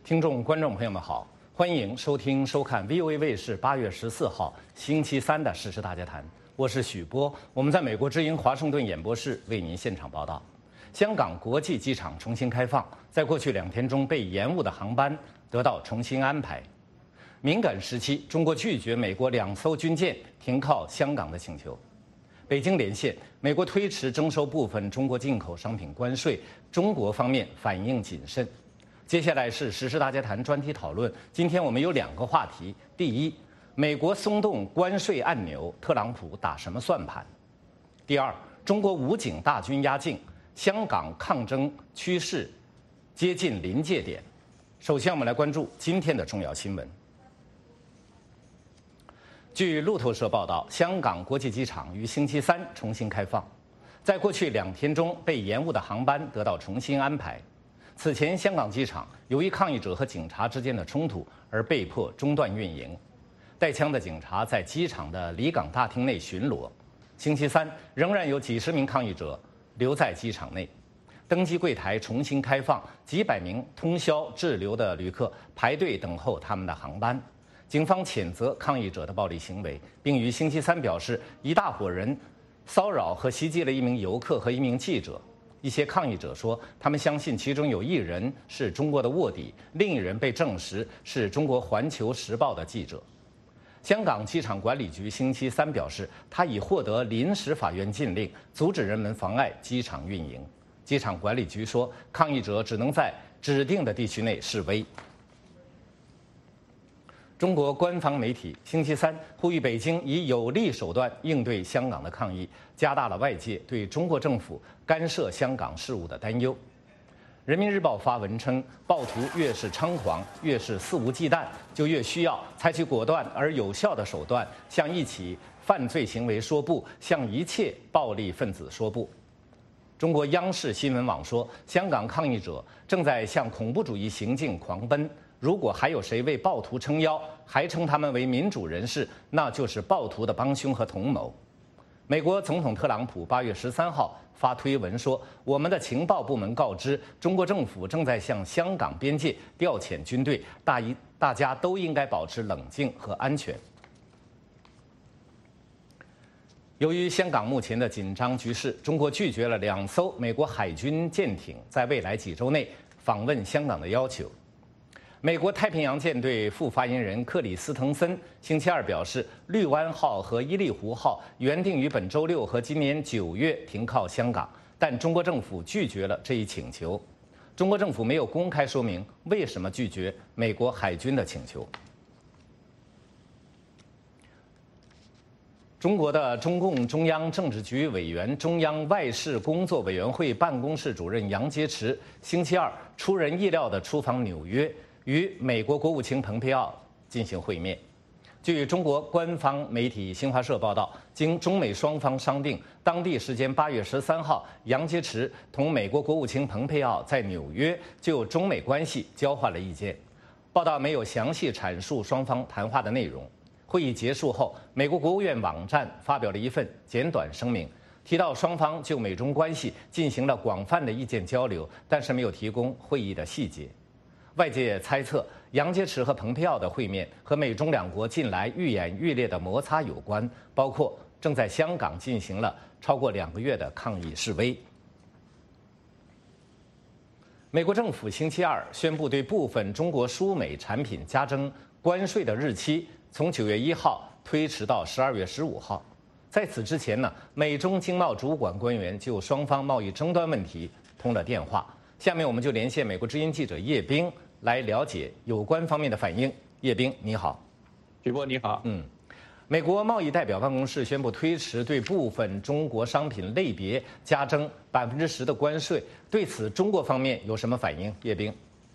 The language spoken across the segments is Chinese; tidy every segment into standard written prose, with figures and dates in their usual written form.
听众、观众朋友们好，欢迎收听、收看 VOA 卫视8月14号星期三的《时事大家谈》，我是许波，我们在美国之音华盛顿演播室为您现场报道。香港国际机场重新开放，在过去2天中被延误的航班得到重新安排。敏感时期，中国拒绝美国2艘军舰停靠香港的请求。北京连线，美国推迟征收部分中国进口商品关税，中国方面反应谨慎。接下来是时事大家谈专题讨论。今天我们有2个话题：第一，美国松动关税按钮，特朗普打什么算盘？第二，中国武警大军压境，香港抗争趋势接近临界点。首先，我们来关注今天的重要新闻。据路透社报道，香港国际机场于星期三重新开放，在过去2天中被延误的航班得到重新安排。此前，香港机场由于抗议者和警察之间的冲突而被迫中断运营，带枪的警察在机场的离港大厅内巡逻。星期三仍然有几十名抗议者留在机场内，登机柜台重新开放，几百名通宵滞留的旅客排队等候他们的航班。警方谴责抗议者的暴力行为，并于星期三表示，一大伙人骚扰和袭击了1名游客和1名记者。一些抗议者说，他们相信其中有1人是中国的卧底，另1人被证实是中国《环球时报》的记者。香港机场管理局星期三表示，他已获得临时法院禁令，阻止人们妨碍机场运营。机场管理局说，抗议者只能在指定的地区内示威。中国官方媒体星期三呼吁北京以有力手段应对香港的抗议，加大了外界对中国政府干涉香港事务的担忧。人民日报发文称，暴徒越是猖狂，越是肆无忌惮，就越需要采取果断而有效的手段，向一起犯罪行为说不，向一切暴力分子说不。中国央视新闻网说，香港抗议者正在向恐怖主义行径狂奔。如果还有谁为暴徒撑腰，还称他们为民主人士，那就是暴徒的帮凶和同谋。美国总统特朗普8月13号发推文说，我们的情报部门告知，中国政府正在向香港边界调遣军队，大家都应该保持冷静和安全。由于香港目前的紧张局势，中国拒绝了2艘美国海军舰艇在未来几周内访问香港的要求。美国太平洋舰队副发言人克里斯滕森星期二表示，绿湾号和伊利湖号原定于本周6和今年9月停靠香港，但中国政府拒绝了这一请求。中国政府没有公开说明为什么拒绝美国海军的请求。中国的中共中央政治局委员、中央外事工作委员会办公室主任杨洁篪星期二出人意料地出访纽约，与美国国务卿蓬佩奥进行会面。据中国官方媒体新华社报道，经中美双方商定，当地时间8月13号，杨洁篪同美国国务卿蓬佩奥在纽约就中美关系交换了意见。报道没有详细阐述双方谈话的内容。会议结束后，美国国务院网站发表了一份简短声明，提到双方就美中关系进行了广泛的意见交流，但是没有提供会议的细节。外界猜测，杨洁篪和蓬佩奥的会面和美中2国近来愈演愈烈的摩擦有关，包括正在香港进行了超过2个月的抗议示威。美国政府星期二宣布，对部分中国输美产品加征关税的日期从9月1号推迟到12月15号。在此之前呢，美中经贸主管官员就双方贸易争端问题通了电话。下面我们就连线美国之音记者叶冰来了解有关方面的反应。叶冰，你好。 许波，你好。 美国贸易代表办公室宣布推迟对部分中国商品类别加征10%的关税，对此中国方面有什么反应？叶冰。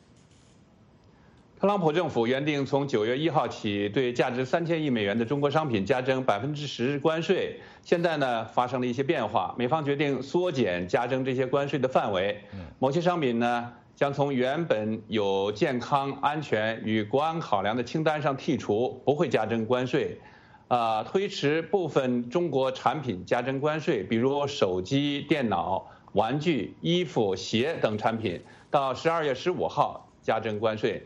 特朗普政府原定从9月1号起对价值3000亿美元的中国商品加征10%关税，现在呢发生了一些变化，美方决定缩减加征这些关税的范围，某些商品呢将从原本有健康、安全与国安考量的清单上剔除，不会加征关税。推迟部分中国产品加征关税，比如手机、电脑、玩具、衣服、鞋等产品，到12月15号加征关税。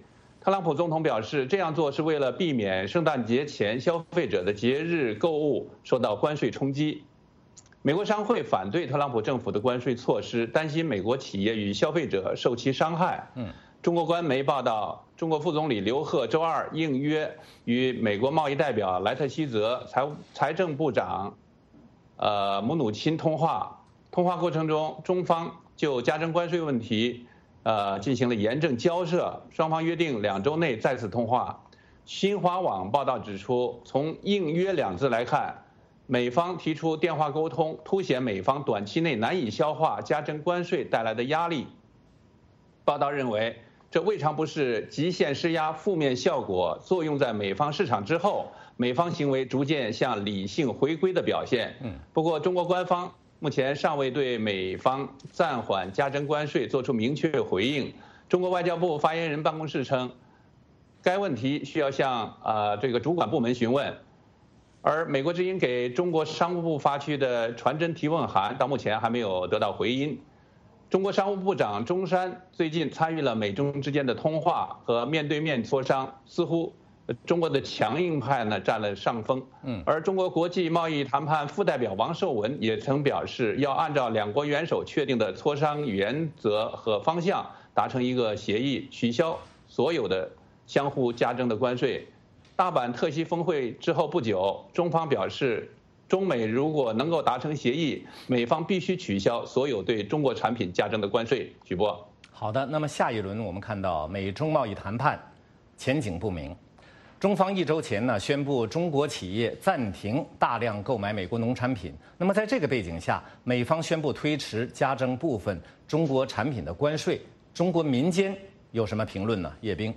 特朗普总统表示，这样做是为了避免圣诞节前消费者的节日购物受到关税冲击。美国商会反对特朗普政府的关税措施，担心美国企业与消费者受其伤害。中国官媒报道，中国副总理刘鹤周二应约与美国贸易代表莱特希泽、财政部长姆努钦通话。通话过程中，中方就加征关税问题进行了严正交涉，双方约定2周内再次通话。新华网报道指出，从应约2字来看，美方提出电话沟通，凸显美方短期内难以消化加征关税带来的压力。报道认为，这未尝不是极限施压负面效果作用在美方市场之后，美方行为逐渐向理性回归的表现。不过，中国官方目前尚未对美方暂缓加征关税作出明确回应。中国外交部发言人办公室称，该问题需要向这个主管部门询问。而美国之音给中国商务部发去的传真提问函到目前还没有得到回音。中国商务部长钟山最近参与了美中之间的通话和面对面磋商，似乎中国的强硬派呢占了上风。而中国国际贸易谈判副代表王受文也曾表示，要按照2国元首确定的磋商原则和方向达成一个协议，取消所有的相互加征的关税。大阪特西峰会之后不久，中方表示，中美如果能够达成协议，美方必须取消所有对中国产品加征的关税。许波， 好的，那么下一轮我们看到美中贸易谈判前景不明，中方1周前呢宣布中国企业暂停大量购买美国农产品。那么在这个背景下，美方宣布推迟加征部分中国产品的关税，中国民间有什么评论呢？叶冰。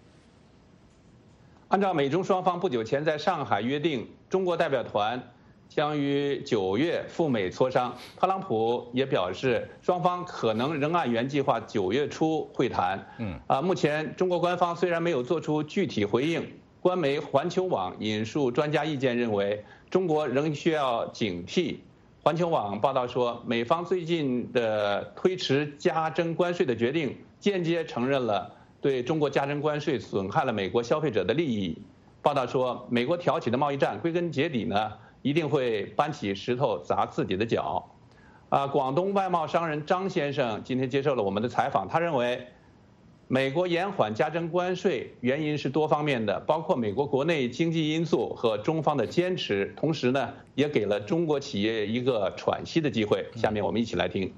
按照美中双方不久前在上海约定，中国代表团将于9月赴美磋商。特朗普也表示，双方可能仍按原计划9月初会谈。目前中国官方虽然没有做出具体回应，官媒环球网引述专家意见认为，中国仍需要警惕。环球网报道说，美方最近的推迟加征关税的决定，间接承认了对中国加征关税损害了美国消费者的利益。报道说，美国挑起的贸易战归根结底呢，一定会搬起石头砸自己的脚。广东外贸商人张先生今天接受了我们的采访，他认为，美国延缓加征关税原因是多方面的，包括美国国内经济因素和中方的坚持，同时呢，也给了中国企业一个喘息的机会。下面我们一起来听。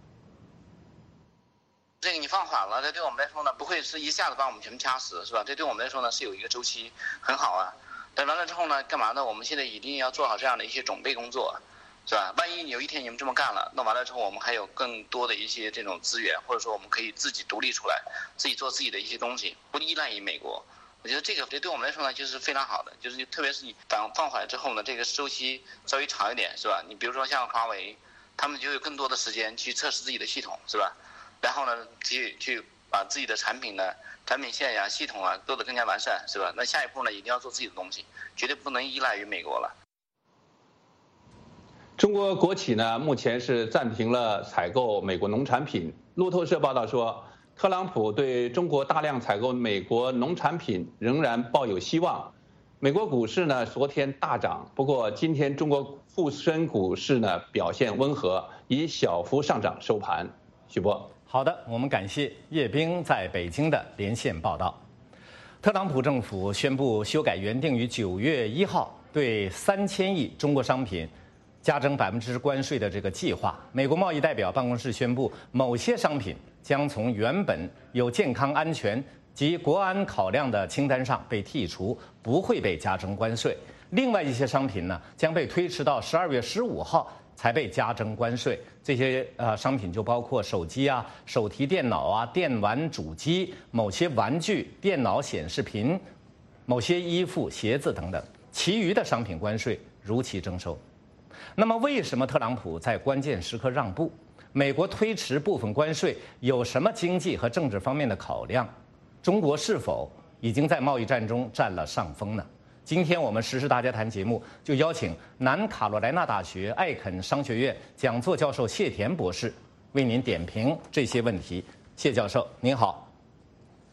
这个你放缓了，这对我们来说呢，不会是一下子把我们全部掐死，是吧？这对我们来说呢，是有一个周期，很好啊。等完了之后呢，干嘛呢？我们现在一定要做好这样的一些准备工作，是吧？万一有一天你们这么干了，那完了之后，我们还有更多的一些这种资源，或者说我们可以自己独立出来，自己做自己的一些东西，不依赖于美国。我觉得这对我们来说呢，就是非常好的，就是特别是你放缓之后呢，这个周期稍微长一点，是吧？你比如说像华为，他们就有更多的时间去测试自己的系统，是吧？然后呢，去把自己的产品呢、产品线呀、系统啊做得更加完善，是吧？那下一步呢，一定要做自己的东西，绝对不能依赖于美国了。 中国国企呢，目前是暂停了采购美国农产品。路透社报道说，特朗普对中国大量采购美国农产品仍然抱有希望。美国股市呢，昨天大涨，不过今天中国沪深股市呢表现温和，以小幅上涨收盘。许波。 好的，我们感谢叶冰在北京的连线报道。特朗普政府宣布修改原定于9月1号对3000亿中国商品加征10%关税的这个计划。美国贸易代表办公室宣布，某些商品将从原本有健康安全及国安考量的清单上被剔除，不会被加征关税。另外一些商品呢，将被推迟到12月15号才被加征关税。这些商品就包括手机啊、手提电脑啊、电玩主机、某些玩具、电脑显示屏、某些衣服、鞋子等等。其余的商品关税如期征收。那么，为什么特朗普在关键时刻让步？美国推迟部分关税有什么经济和政治方面的考量？中国是否已经在贸易战中占了上风呢？今天我们时事大家谈节目就邀请南卡罗来纳大学艾肯商学院讲座教授谢田博士为您点评这些问题。谢教授您好。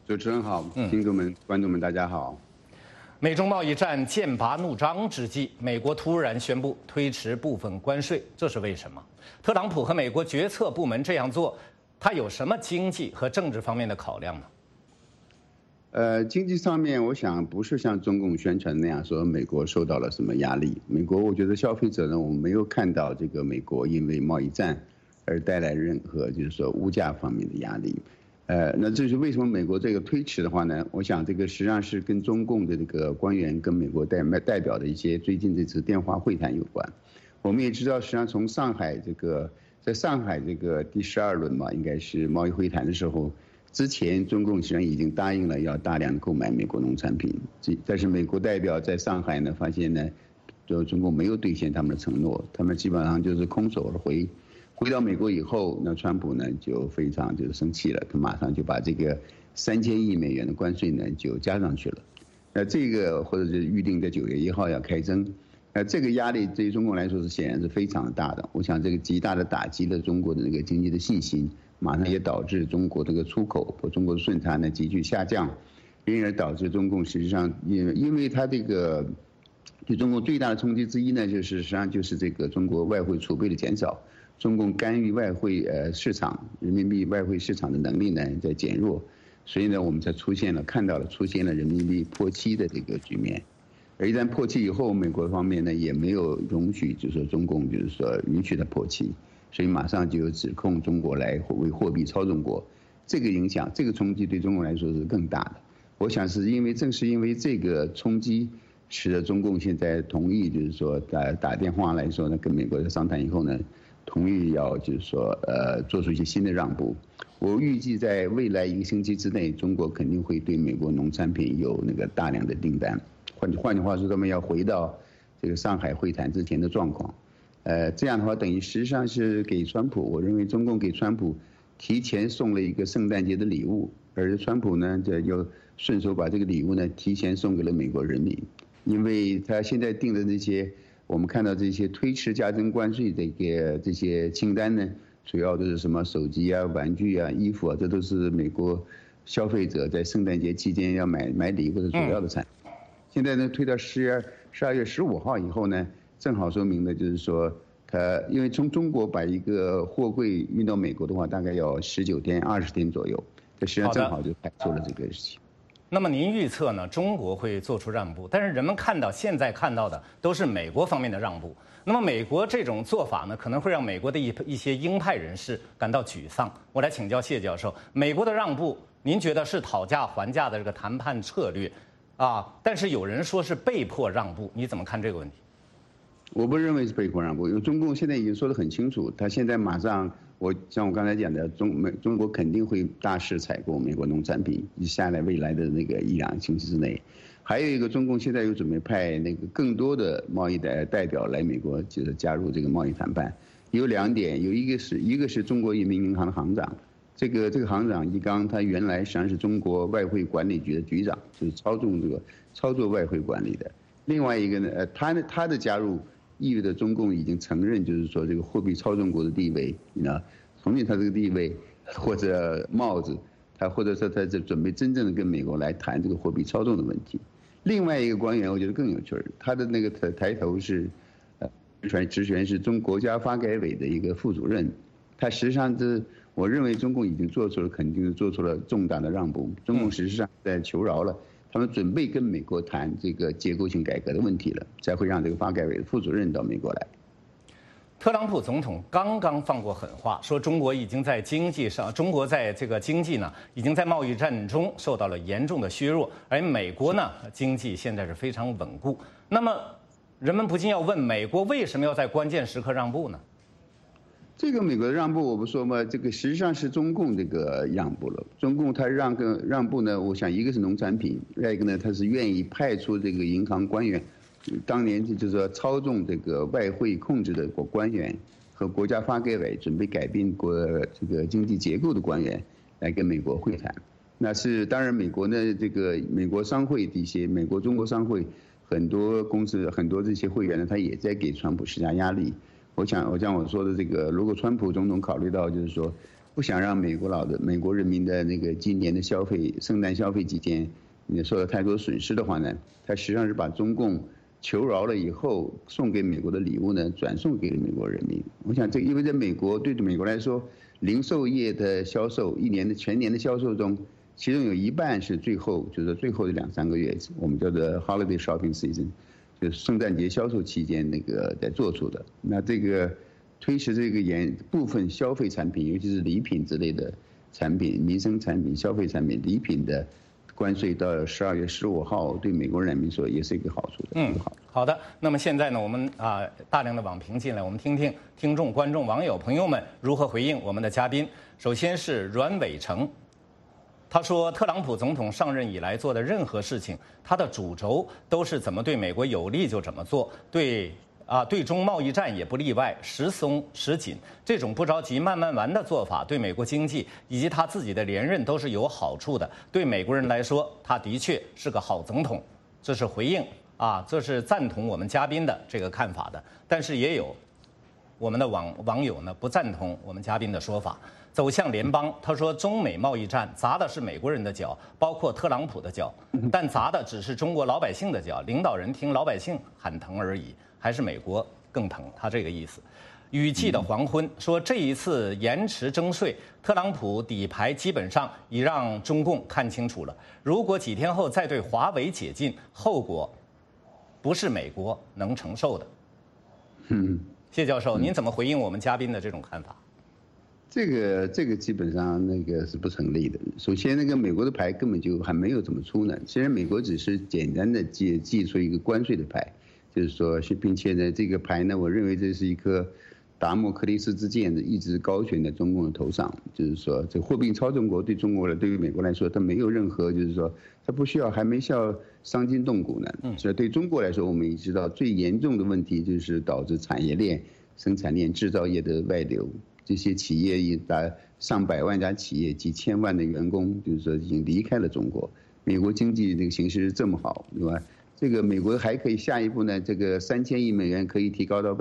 主持人好，听众们、观众们，大家好。 美中贸易战剑拔弩张之际，美国突然宣布推迟部分关税，这是为什么？特朗普和美国决策部门这样做，他有什么经济和政治方面的考量呢？ 经济上面，我想不是像中共宣传那样说美国受到了什么压力。美国，我觉得消费者呢，我们没有看到这个美国因为贸易战而带来任何就是说物价方面的压力。那这是为什么美国这个推迟的话呢？我想这个实际上是跟中共的这个官员跟美国代表的一些最近这次电话会谈有关。我们也知道，实际上从上海在上海这个第12轮嘛，应该是贸易会谈的时候，之前中共实际上已经答应了要大量购买美国农产品，但是美国代表在上海呢发现呢，就中共没有兑现他们的承诺，他们基本上就是空手而回。回到美国以后，那川普呢就非常就是生气了，他马上就把这个3000亿美元的关税呢就加上去了。那这个或者是预定在9月1号要开征，那这个压力对于中共来说是显然是非常大的。我想这个极大的打击了中国的这个经济的信心，马上也导致中国这个出口和中国的顺差呢急剧下降，因而导致中共实际上因为它这个对中共最大的冲击之一呢，就是实际上就是这个中国外汇储备的减少。中共干预外汇市场、人民币外汇市场的能力呢在减弱，所以呢我们才看到了出现了人民币破7的这个局面。而一旦破7以后，美国方面呢也没有容许，就是说中共就是说允许它破7，所以马上就有指控中国来为货币操纵国。这个影响、这个冲击对中国来说是更大的。我想是正是因为这个冲击，使得中共现在同意，就是说打电话来说呢，跟美国在商谈以后呢。同意要就是说做出一些新的让步。我预计在未来1个星期之内，中国肯定会对美国农产品有那个大量的订单。换句话说，他们要回到这个上海会谈之前的状况。这样的话等于实际上是给川普，我认为中共给川普提前送了一个圣诞节的礼物，而川普呢就顺手把这个礼物呢提前送给了美国人民，因为他现在定的那些。我们看到这些推迟加征关税的这些清单呢，主要都是什么手机啊、玩具啊、衣服啊，这都是美国消费者在圣诞节期间要买礼物的主要的产品。现在呢，推到12月15号以后呢，正好说明的就是说，因为从中国把一个货柜运到美国的话，大概要19天、20天左右，这实际上正好就排除了这个事情。 那么您预测呢？中国会做出让步，但是人们现在看到的都是美国方面的让步。那么美国这种做法呢，可能会让美国的一些鹰派人士感到沮丧。我来请教谢教授，美国的让步，您觉得是讨价还价的这个谈判策略啊？但是有人说是被迫让步，你怎么看这个问题？ 我不认为是被迫让步，因为中共现在已经说得很清楚，他现在马上，像我刚才讲的，中国肯定会大肆采购美国农产品，下来未来的那个1-2个星期之内。还有一个，中共现在又准备派那个更多的贸易的代表来美国，就是加入这个贸易谈判。有2点，一个是中国人民银行的行长，这个行长易纲，他原来实际上是中国外汇管理局的局长，就是操作外汇管理的。另外一个呢，他的加入。意味着中共已经承认，就是说这个货币操纵国的地位，承认他这个地位或者帽子，或者说他准备真正的跟美国来谈这个货币操纵的问题。另外一个官员我觉得更有趣儿，他的那个抬头是，职权是国家发改委的一个副主任，他实际上我认为中共已经肯定是做出了重大的让步，中共实际上在求饶了。他们准备跟美国谈这个结构性改革的问题了，才会让这个发改委的副主任到美国来。 特朗普总统刚刚放过狠话，说中国在这个经济呢，已经在贸易战中受到了严重的削弱，而美国呢，经济现在是非常稳固。那么，人们不禁要问，美国为什么要在关键时刻让步呢？ 这个美国的让步，我不说嘛，这个实际上是中共这个让步了。中共他让步呢，我想一个是农产品，另外一个呢，他是愿意派出这个银行官员，当年就是说操纵这个外汇控制的官员和国家发改委准备改变这个经济结构的官员来跟美国会谈。那是当然，美国呢，这个美国商会这些美国中国商会很多公司很多这些会员呢，他也在给川普施加压力。我想我说的这个，如果川普总统考虑到就是说， 不想让美国人民的那个今年的圣诞消费期间，受到太多损失的话呢，他实际上是把中共求饶了以后送给美国的礼物呢，转送给美国人民。我想因为在美国，对美国来说，零售业的销售全年的销售中，其中有一半是最后的2-3个月，我们叫做 holiday shopping season， 就是圣诞节销售期间在做出的。那这个推迟部分消费产品，尤其是礼品之类的产品、民生产品、消费产品、礼品的关税到12月15号，对美国人民说也是一个好处的。 好的。那么现在呢，我们大量的网评进来，我们听听听众、观众、网友朋友们如何回应我们的嘉宾。首先是阮伟成。他说，特朗普总统上任以来做的任何事情，他的主轴都是怎么对美国有利就怎么做，对中贸易战也不例外，时松时紧。这种不着急、慢慢玩的做法，对美国经济以及他自己的连任都是有好处的。对美国人来说，他的确是个好总统。这是回应这是赞同我们嘉宾的这个看法的。但是也有我们的网友呢不赞同我们嘉宾的说法。走向联邦，他说中美贸易战砸的是美国人的脚，包括特朗普的脚，但砸的只是中国老百姓的脚，领导人听老百姓喊疼而已，还是美国更疼，他这个意思。雨季的黄昏说，这一次延迟征税，特朗普底牌基本上已让中共看清楚了，如果几天后再对华为解禁，后果不是美国能承受的。谢教授，您怎么回应我们嘉宾的这种看法？ 这个基本上是不成立的。首先，美国的牌根本就还没有怎么出呢。虽然美国只是简单的寄出一个关税的牌，就是说，并且呢，这个牌呢，我认为这是一颗达摩克利斯之剑的一直高悬在中共的头上。就是说，这货币超中国对于美国来说，它没有任何，就是说，它还没需要伤筋动骨呢。所以对中国来说，我们也知道最严重的问题就是导致产业链、生产链、制造业的外流。这些企业上百万家企业、几千万的员工，就是说已经离开了中国。美国经济形势是这么好，对吧？这个美国还可以下一步呢，这个3000亿美元可以提高到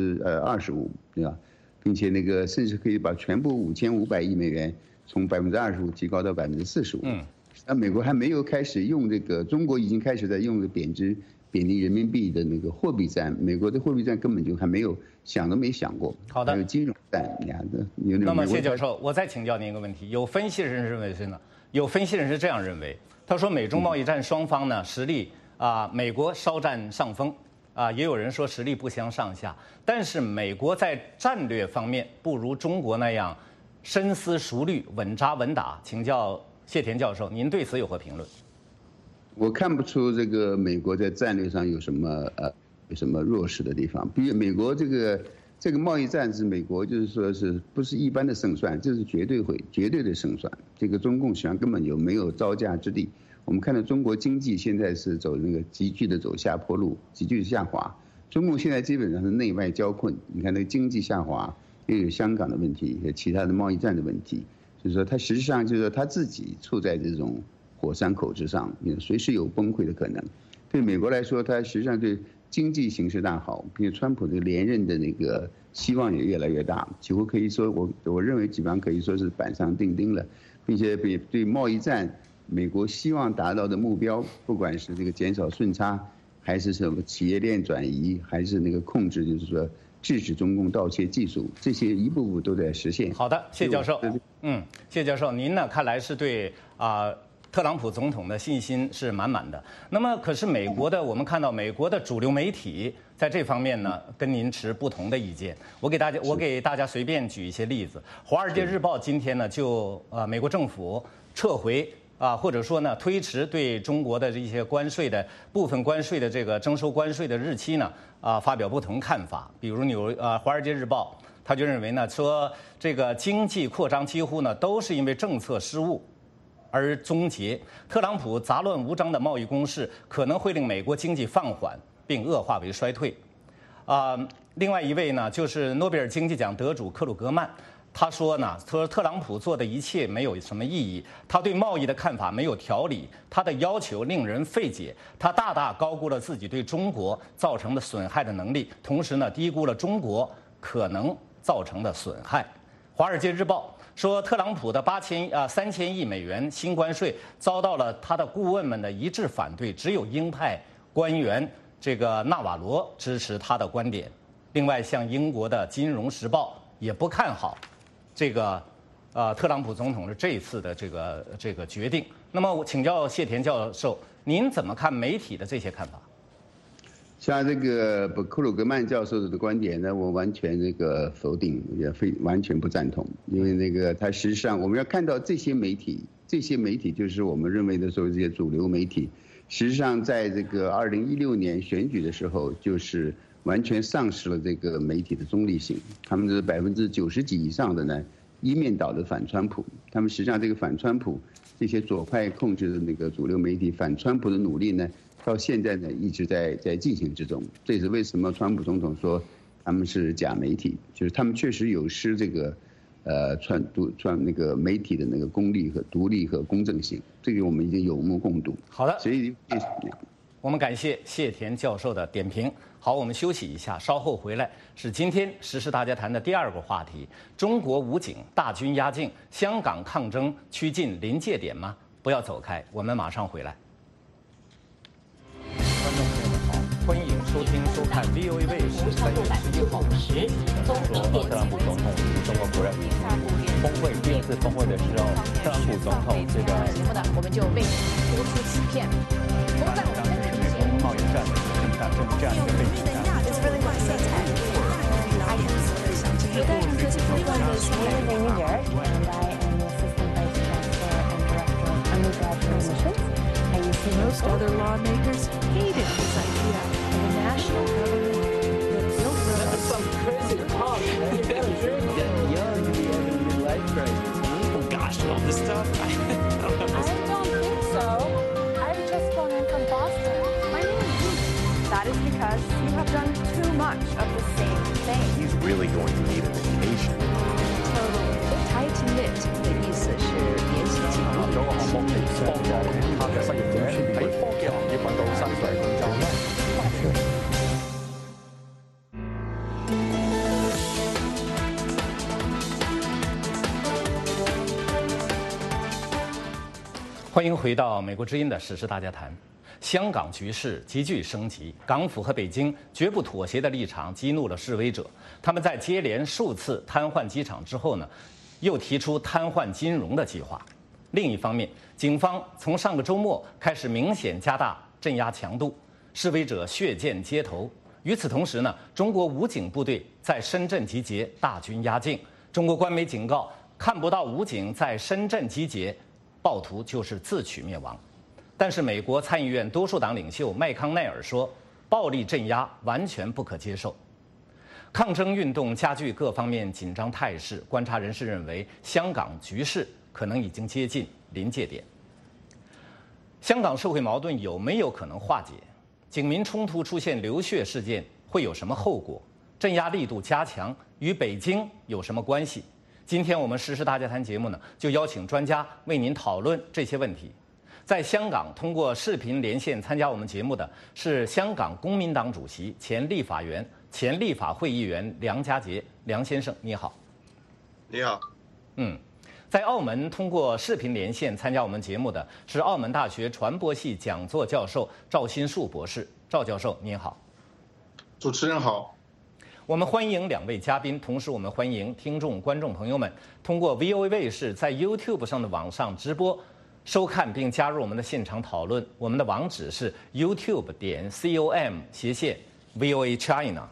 25%，对吧？并且甚至可以把全部5500亿美元从25%提高到45%。那美国还没有开始用中国已经开始在用贬低人民币的货币战，美国的货币战根本就还没有想都没想过。 好的， 还有金融战， 那么谢教授，我再请教您一个问题：有分析人认为是呢？有分析人是这样认为，他说美中贸易战双方呢实力美国稍占上风也有人说实力不相上下，但是美国在战略方面不如中国那样深思熟虑、稳扎稳打。请教谢田教授，您对此有何评论？ 我看不出美国在战略上有什么弱势的地方。比如美国这个贸易战是美国就是说是不是一般的胜算，这是绝对的胜算。这个中共实际上根本就没有招架之地。我们看到中国经济现在是走急剧的走下坡路，急剧下滑。中共现在基本上是内外交困，你看经济下滑，又有香港的问题，有其他的贸易战的问题，就是说它实际上就是说他自己处在这种火山口之上，随时有崩溃的可能。对美国来说，它实际上对经济形势大好，并且川普连任的希望也越来越大，几乎可以说我认为基本上可以说是板上钉钉了，并且对贸易战，美国希望达到的目标，不管是减少顺差，还是什么企业链转移，还是控制，就是说制止中共盗窃技术，这些一步步都在实现。 好的，谢教授。谢教授，您呢看来是对特朗普总统的信心是满满的。那么，可是我们看到美国的主流媒体在这方面呢，跟您持不同的意见。我给大家随便举一些例子。《华尔街日报》今天呢就美国政府撤回或者说呢推迟对中国的这些部分关税的这个征收关税的日期呢发表不同看法。比如《华尔街日报》他就认为呢说这个经济扩张几乎呢都是因为政策失误而终结，特朗普杂乱无章的贸易攻势可能会令美国经济放缓并恶化为衰退。另外一位呢，就是诺贝尔经济奖得主克鲁格曼，他说特朗普做的一切没有什么意义，他对贸易的看法没有条理，他的要求令人费解，他大大高估了自己对中国造成的损害的能力，同时呢低估了中国可能造成的损害。 华尔街日报说，特朗普的3000亿美元新关税遭到了他的顾问们的一致反对，只有鹰派官员这个纳瓦罗支持他的观点。另外，像英国的《金融时报》也不看好这个特朗普总统的这一次的这个决定。那么，我请教谢田教授，您怎么看媒体的这些看法？ 像这个克鲁格曼教授的观点呢，我完全否定，也完全不赞同。因为他实际上我们要看到这些媒体就是我们认为的说这些主流媒体，实际上在这个2016年选举的时候，就是完全丧失了这个媒体的中立性。他们的90%几以上的呢，一面倒的反川普。他们实际上这个反川普，这些左派控制的主流媒体反川普的努力呢，到现在呢一直在进行之中。这也是为什么川普总统说他们是假媒体，就是他们确实有失这个媒体的功利和独立和公正性，这个我们已经有目共睹。 好的， 所以我们感谢谢田教授的点评。好，我们休息一下，稍后回来是今天时事大家谈的第二个话题：中国武警大军压境，香港抗争趋近临界点吗？不要走开，我们马上回来。观众朋友们好，欢迎收听收看 VOA 卫视3月11号说特朗普总统与中国不认峰会第2次峰会的时候，特朗普总统这个节目呢，我们就为您播出此片。不过在我们的美国贸易战这样一个背景下。 Most other lawmakers hated this idea of a national government that built roads. That's some crazy talk, man. You gotta drink. Get young and be having a midlife crisis. Oh gosh, all this stuff. I don't know. I don't think so. I've just flown in from Boston. My name is Ruth. That is because you have done too much of the same thing. He's really going to need a vacation. Totally. Tight-knit 的意思是联系紧密。 做個項目幫助其他嘅失業者喺科技行業揾到薪水工作。 欢迎回到美国之音的时事大家谈。香港局势急剧升级，港府和北京绝不妥协的立场激怒了示威者。他们在接连数次瘫痪机场之后呢，又提出瘫痪金融的计划。另一方面，警方从上个周末开始明显加大镇压强度，示威者血溅街头。与此同时呢，中国武警部队在深圳集结，大军压境。中国官媒警告，看不到武警在深圳集结，暴徒就是自取灭亡。但是美国参议院多数党领袖麦康奈尔说，暴力镇压完全不可接受。抗争运动加剧各方面紧张态势，观察人士认为，香港局势可能已经接近临界点。香港社会矛盾有没有可能化解？警民冲突出现流血事件会有什么后果？镇压力度加强与北京有什么关系？今天我们时事大家谈节目呢，就邀请专家为您讨论这些问题。在香港通过视频连线参加我们节目的是香港公民党主席、前立法员、前立法会议员梁家杰，梁先生你好。 你好。 在澳门通过视频连线参加我们节目的是澳门大学传播系讲座教授赵新树博士，赵教授您好。 主持人好。 我们欢迎2位嘉宾，同时我们欢迎听众观众朋友们通过 VOA 卫视在 YouTube 上的网上直播收看并加入我们的现场讨论。我们的网址是 youtube.com/VOA China。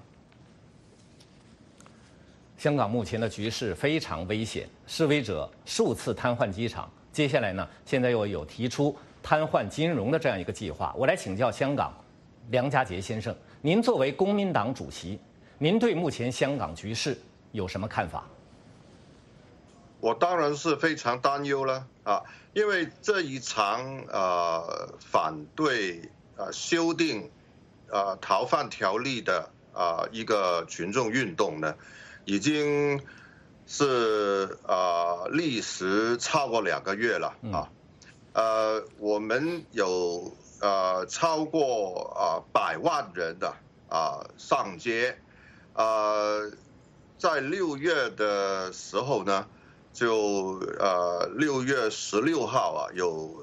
香港目前的局势非常危险，示威者数次瘫痪机场，接下来呢，现在又有提出瘫痪金融的这样一个计划。我来请教香港梁家杰先生，您作为公民党主席，您对目前香港局势有什么看法？ 我当然是非常担忧了啊，因为这一场反对修订逃犯条例的一个群众运动呢，已经是历时超过2个月了啊。我们有超过100万人的上街， 在6月的时候呢，就6月16号啊，有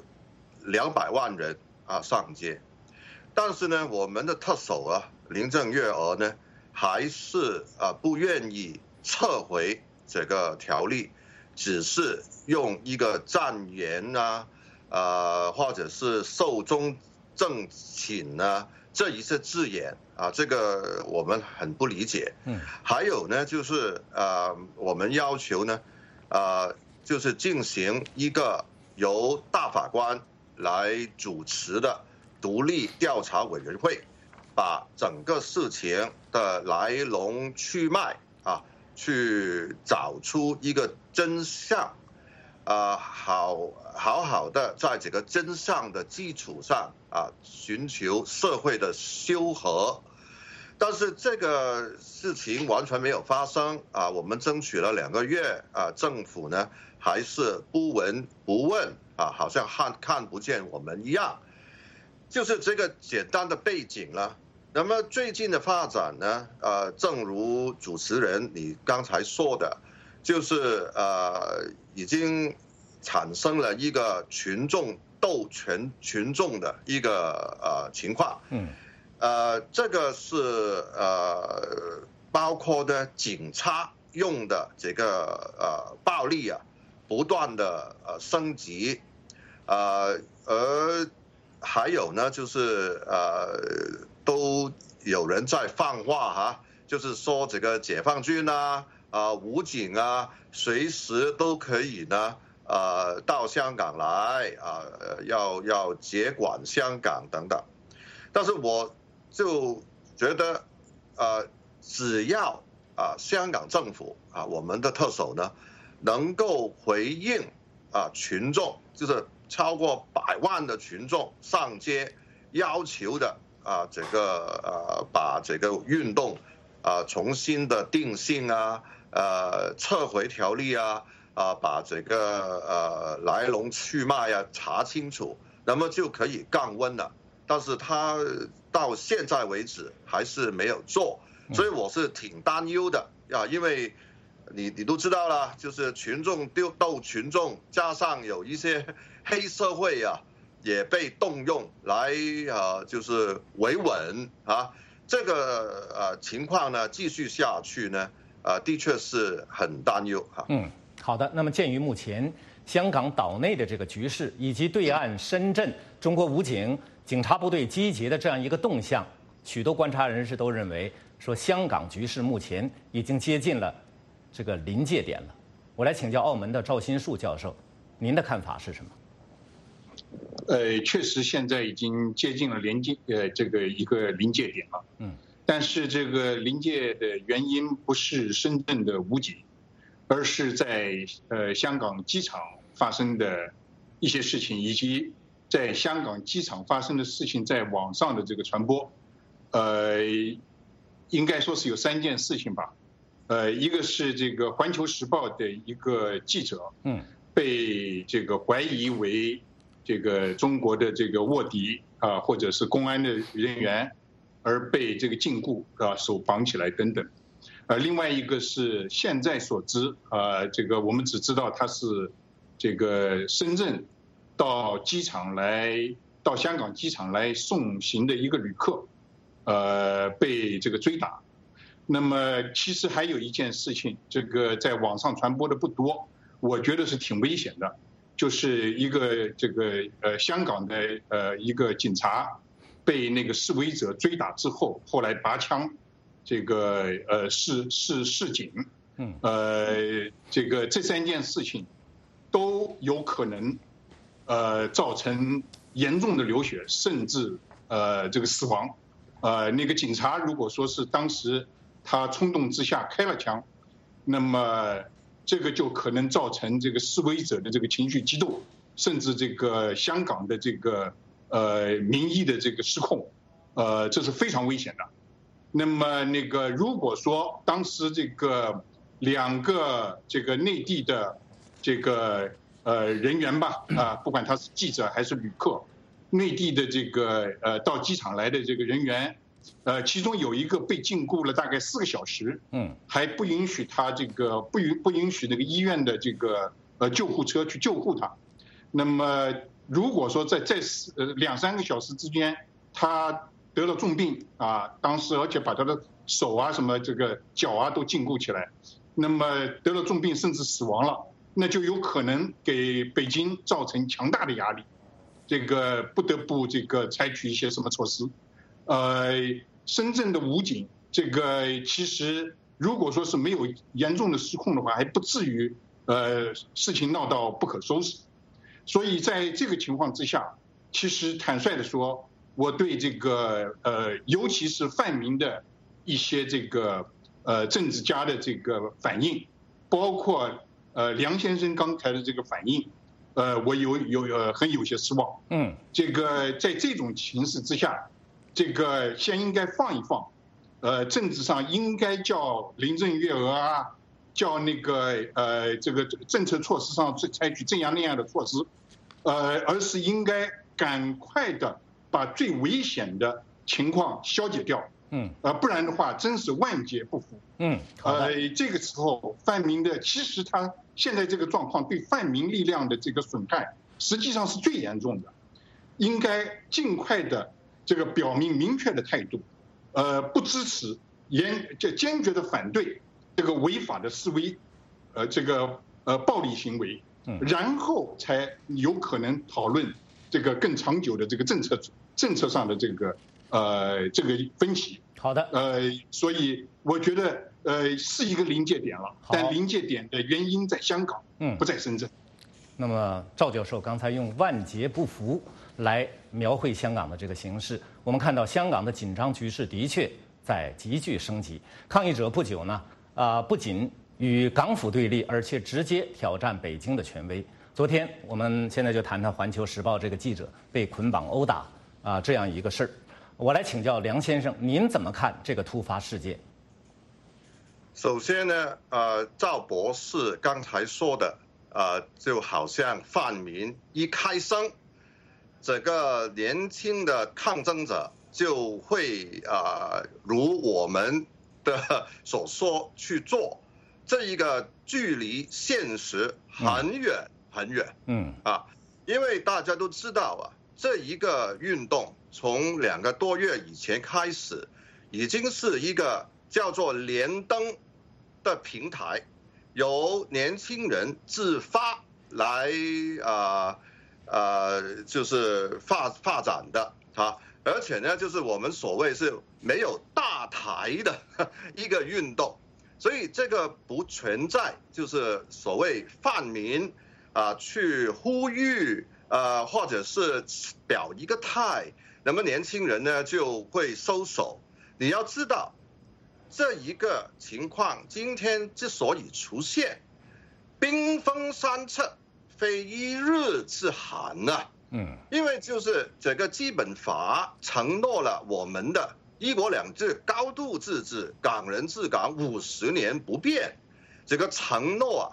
200万人啊上街，但是呢，我们的特首啊林郑月娥呢，还是不愿意撤回这个条例，只是用一个暂延啊，或者是寿终正寝啊这一些字眼啊，这个我们很不理解。还有呢，就是我们要求呢，就是进行一个由大法官来主持的独立调查委员会，把整个事情的来龙去脉啊，去找出一个真相，好好的在这个真相的基础上啊，寻求社会的修和。但是这个事情完全没有发生啊，我们争取了2个月啊，政府呢还是不闻不问啊，好像看不见我们一样，就是这个简单的背景了。那么最近的发展呢，正如主持人你刚才说的，就是已经产生了一个群众斗群众的一个情况。这个是包括呢警察用的这个暴力啊，不断的升级，而还有呢就是都有人在放话哈，就是说这个解放军啊武警啊随时都可以呢到香港来要接管香港等等，但是我就觉得只要香港政府我们的特首呢能够回应群众，就是超过100万的群众上街要求的这个把这个运动重新的定性撤回条例把这个来龙去脉查清楚，那么就可以降温了。但是他到现在为止还是没有做，所以我是挺担忧的因为你都知道了，就是群众斗群众，加上有一些黑社会也被动用来就是维稳这个情况呢继续下去呢的确是很担忧好的。那么鉴于目前香港岛内的这个局势，以及对岸深圳中国武警警察部队集结的这样一个动向，许多观察人士都认为说香港局势目前已经接近了这个临界点了。我来请教澳门的赵新树教授，您的看法是什么？ 确实现在已经接近了这个一个临界点了。但是这个临界的原因不是深圳的武警，而是在香港机场发生的一些事情，以及在香港机场发生的事情在网上的这个传播。应该说是有3件事情吧。一个是这个《环球时报》的一个记者，被这个怀疑为这个中国的这个卧底或者是公安的人员，而被这个禁锢手绑起来等等。另外一个是现在所知这个我们只知道他是这个深圳到香港机场来送行的一个旅客，被这个追打。那么其实还有一件事情，这个在网上传播的不多，我觉得是挺危险的，就是一个这个香港的一个警察被那个示威者追打之后，后来拔枪这个示警。这3件事情都有可能造成严重的流血，甚至这个死亡。那个警察如果说是当时他冲动之下开了枪，那么这个就可能造成这个示威者的这个情绪激动，甚至这个香港的这个民意的这个失控，这是非常危险的。那么那个如果说当时这个2个这个内地的这个人员吧，不管他是记者还是旅客，内地的这个到机场来的这个人员其中有一个被禁锢了大概4个小时，还不允许他这个不允许那个医院的这个救护车去救护他。那么如果说在2-3个小时之间，他得了重病啊，当时而且把他的手啊什么这个脚啊都禁锢起来，那么得了重病甚至死亡了，那就有可能给北京造成强大的压力，这个不得不这个采取一些什么措施。深圳的武警这个其实如果说是没有严重的失控的话，还不至于事情闹到不可收拾。所以在这个情况之下，其实坦率的说，我对这个尤其是泛民的一些这个政治家的这个反应，包括梁先生刚才的这个反应，我很有些失望。这个在这种形势之下，这个先应该放一放，政治上应该叫林郑月娥啊，叫那个这个政策措施上采取这样那样的措施，而是应该赶快的把最危险的情况消解掉。不然的话真是万劫不复。这个时候泛民的其实他现在这个状况对泛民力量的这个损害实际上是最严重的，应该尽快的这个表明明确的态度，不支持坚决的反对这个违法的示威，这个暴力行为，然后才有可能讨论这个更长久的这个政策上的这个分歧。 好的， 所以我觉得是一个临界点了，但临界点的原因在香港，不在深圳。 那么赵教授刚才用万劫不复来描绘香港的这个形势，我们看到香港的紧张局势的确在急剧升级。抗议者不久呢，不仅与港府对立，而且直接挑战北京的权威。昨天，我们现在就谈谈《环球时报》这个记者被捆绑殴打这样一个事儿。我来请教梁先生，您怎么看这个突发事件？ 首先呢，赵博士刚才说的，就好像泛民一开声，这个年轻的抗争者就会如我们的所说去做，这一个距离现实很远很远。因为大家都知道这一个运动从2个多月以前开始，已经是一个叫做连登的平台，由年轻人自发来就是发展的而且呢，就是我们所谓是没有大台的一个运动，所以这个不存在就是所谓泛民去呼吁或者是表一个态，那么年轻人呢就会收手。你要知道，这一个情况今天之所以出现，冰封三尺，非一日之寒因为就是这个基本法承诺了我们的一国两制、高度自治、港人治港50年不变，这个承诺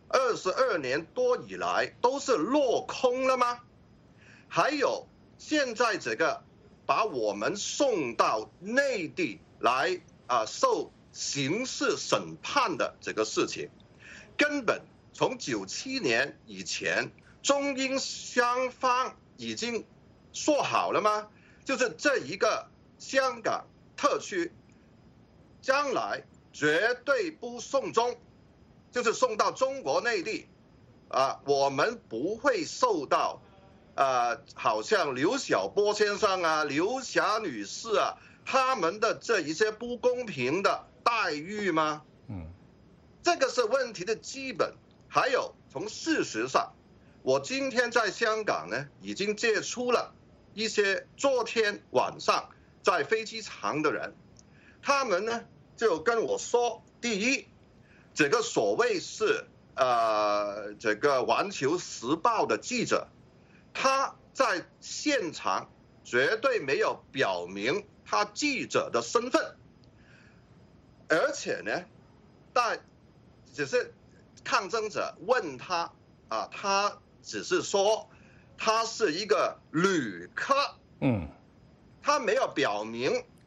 22年多以来都是落空了吗？还有现在这个把我们送到内地来受刑事审判的这个事情，根本从97年以前中英双方已经说好了吗？就是这一个香港特区将来绝对不送中，就是送到中国内地我们不会受到好像刘晓波先生刘霞女士他们的这一些不公平的待遇吗？这个是问题的基本。还有从事实上，我今天在香港呢已经接触了一些昨天晚上在飞机场的人，他们呢就跟我说，第一，这个所谓是这个《环球时报》的记者，他在现场绝对没有表明他记者的身份，而且呢，只是抗争者问他他只是说他是一个旅客，他没有表明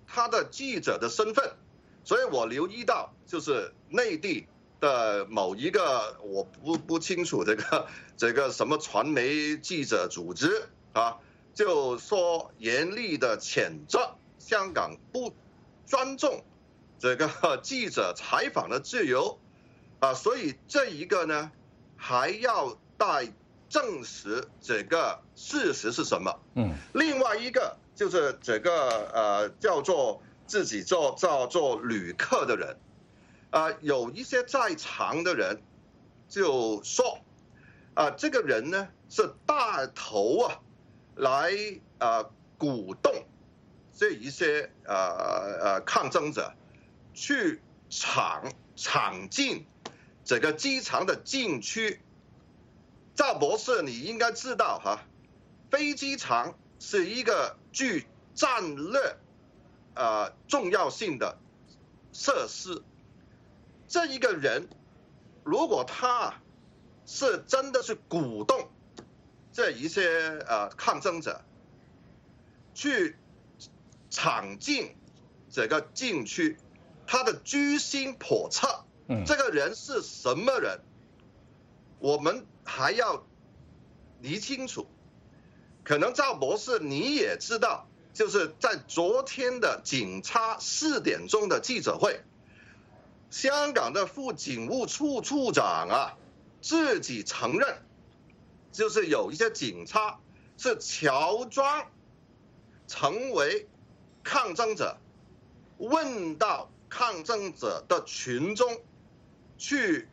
他的记者的身份，所以我留意到就是内地的某一个我不清楚这个什么传媒记者组织啊，就说严厉的谴责香港不尊重这个记者采访的自由啊，所以这一个呢还要待证实这个事实是什么。另外一个就是这个叫做自己叫做旅客的人。有一些在场的人就说，这个人呢是带头来鼓动这一些抗争者去闯进这个机场的禁区。赵博士，你应该知道哈，飞机场是一个具战略重要性的设施。这一个人，如果他是真的是鼓动这一些抗争者去闯进这个禁区，他的居心叵测。这个人是什么人？我们还要理清楚。可能赵博士你也知道，就是在昨天的警察4点钟的记者会。香港的副警务处处长自己承认，就是有一些警察是乔装成为抗争者，问到抗争者的群中去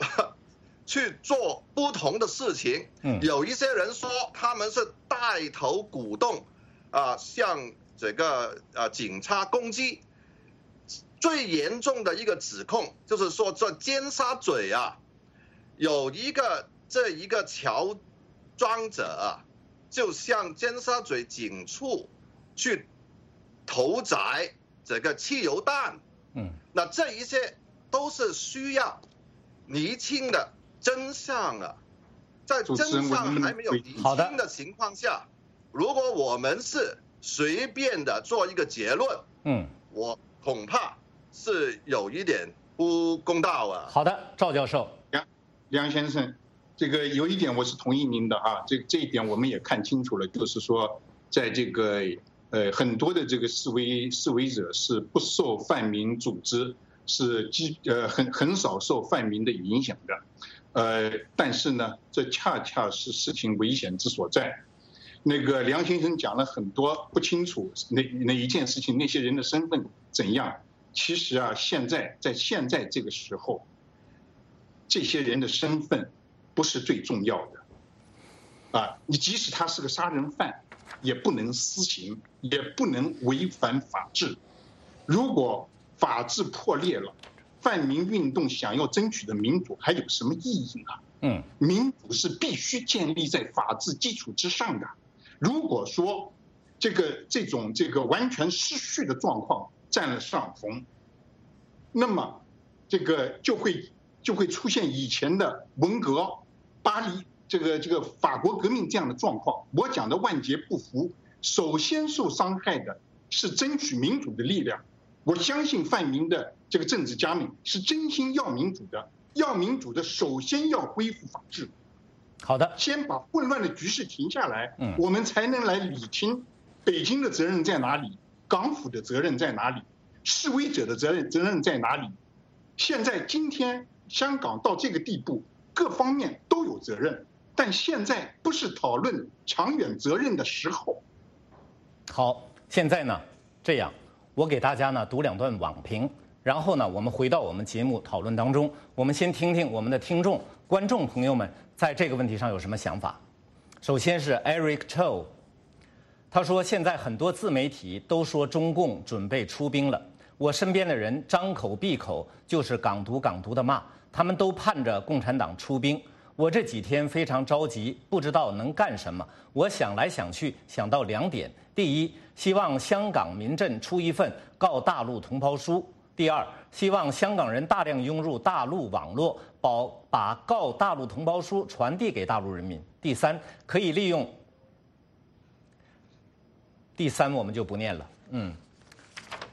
做不同的事情。有一些人说他们是带头鼓动向这个警察攻击。最严重的一个指控就是说，在尖沙咀有一个乔装者就向尖沙咀警处去投掷这个汽油弹。那这一些都是需要厘清的真相在真相还没有厘清的情况下，如果我们是随便的做一个结论，我恐怕是有一点不公道好的，赵教授， 梁先生，这个有一点我是同意您的这一点我们也看清楚了，就是说，在这个很多的这个示威者是不受泛民组织，是很少受泛民的影响的，但是呢，这恰恰是事情危险之所在。那个梁先生讲了很多不清楚那一件事情，那些人的身份怎样。其实在现在这个时候，这些人的身份不是最重要的。你即使他是个杀人犯，也不能私刑，也不能违反法治。如果法治破裂了，泛民运动想要争取的民主还有什么意义呢？民主是必须建立在法治基础之上的。如果说这种完全失序的状况占了上风，那么这个就会出现以前的文革、巴黎这个法国革命这样的状况。我讲的万劫不复，首先受伤害的是争取民主的力量。我相信泛民的这个政治家们是真心要民主的，要民主的首先要恢复法治。 好的， 先把混乱的局势停下来，我们才能来理清北京的责任在哪里，港府的责任在哪里，示威者的责任在哪里。现在今天香港到这个地步，各方面都有责任，但现在不是讨论长远责任的时候。 好，现在呢，这样我给大家呢读2段网评，然后呢我们回到我们节目讨论当中。我们先听听我们的听众观众朋友们在这个问题上有什么想法。首先是 Eric Cho， 他说现在很多自媒体都说中共准备出兵了，我身边的人张口闭口就是港独港独的骂，他们都盼着共产党出兵。我这几天非常着急，不知道能干什么。我想来想去，想到2点：第一，希望香港民阵出一份告大陆同胞书；第二，希望香港人大量涌入大陆网络，把告大陆同胞书传递给大陆人民；第三，可以利用；第三我们就不念了。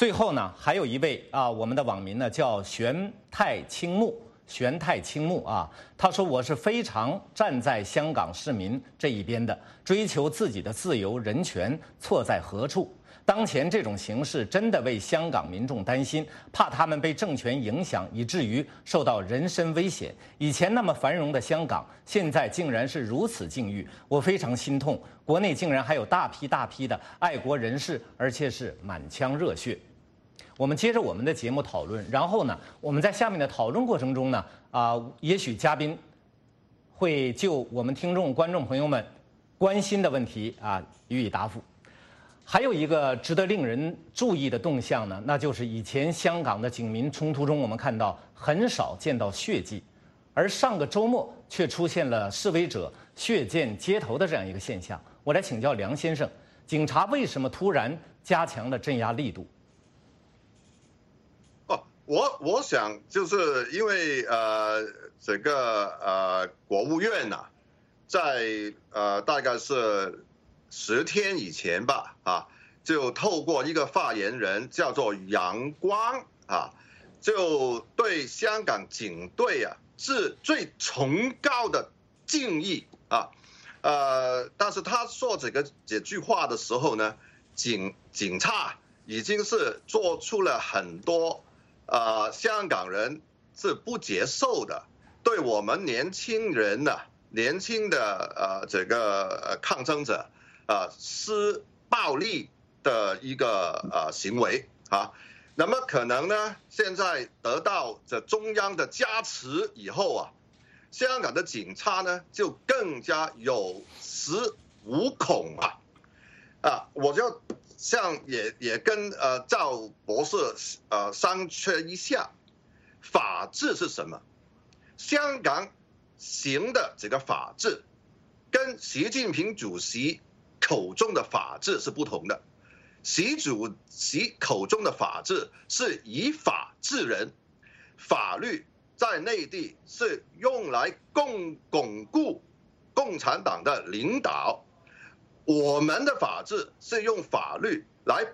最后呢，还有一位我们的网民呢叫玄太青木啊，他说我是非常站在香港市民这一边的，追求自己的自由人权，错在何处？当前这种形势真的为香港民众担心，怕他们被政权影响，以至于受到人身危险。以前那么繁荣的香港，现在竟然是如此境遇，我非常心痛。国内竟然还有大批的爱国人士，而且是满腔热血。我们接着我们的节目讨论，然后呢，我们在下面的讨论过程中呢，也许嘉宾会就我们听众、观众朋友们关心的问题予以答复。还有一个值得令人注意的动向呢，那就是以前香港的警民冲突中，我们看到很少见到血迹，而上个周末却出现了示威者血溅街头的这样一个现象。我来请教梁先生，警察为什么突然加强了镇压力度？ 我想就是因为这个国务院呐，在大概是10天以前吧就透过一个发言人叫做杨光就对香港警队致最崇高的敬意但是他说这句话的时候呢，警察已经是做出了很多香港人是不接受的，对我们年轻人年轻的这个抗争者施暴力的一个行为那么可能呢，现在得到这中央的加持以后香港的警察呢就更加有恃无恐我就也跟赵博士商榷一下，法治是什么？香港行的这个法治，跟习近平主席口中的法治是不同的。习主席口中的法治是以法治人，法律在内地是用来巩固共产党的领导。我们的法治是用法律来